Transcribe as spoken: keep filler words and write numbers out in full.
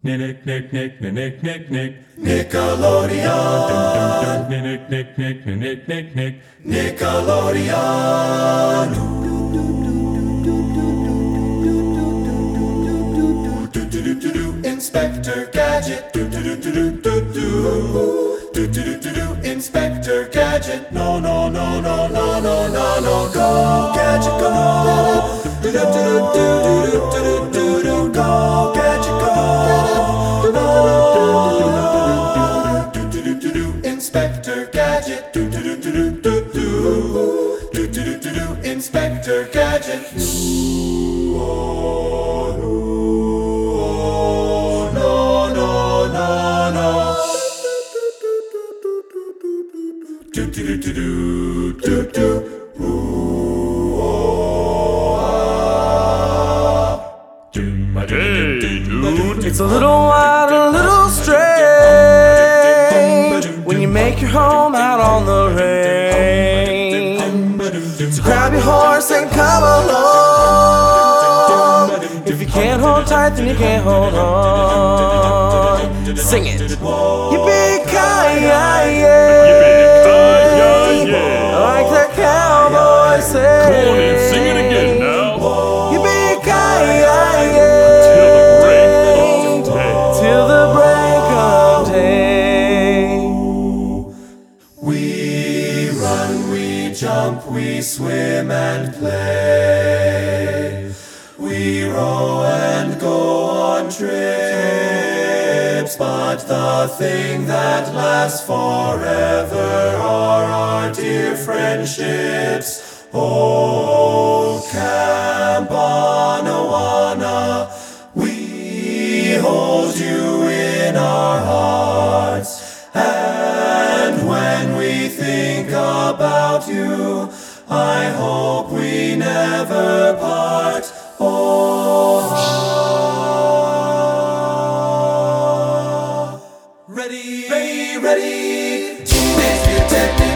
Nick, Nick, Nick, Nick, Nick, Nick, Nickelodeon. Nick, Nick, Nick, Nick, Nick, Nick, Nickelodeon. Inspector Gadget. Inspector Gadget. No, no, no, no, no, no, no, no. Go, Gadget, go. Go, Gadget, go. Inspector Gadget. Inspector Gadget. Oh, no, no, no, no. Do do do do do do. Hey, dude. It's a little wild, a little strange when you make your home out on the range. So grab your horse and come along. If you can't hold tight, then you can't hold on. Sing it. Yippee-ki-yay, like the cowboy said. Come on in, sing it again now. Yippee-ki-yay, Till the break of day. till the break of day. We run, we jump, we swim and play. We row and go on trips, but the thing that lasts forever are our dear friendships. Oh, Camp Anawana, we hold you in our hearts, and when we think about you, I hope we never part. Oh, ready, ready, ready. Teenage Mutant Ninja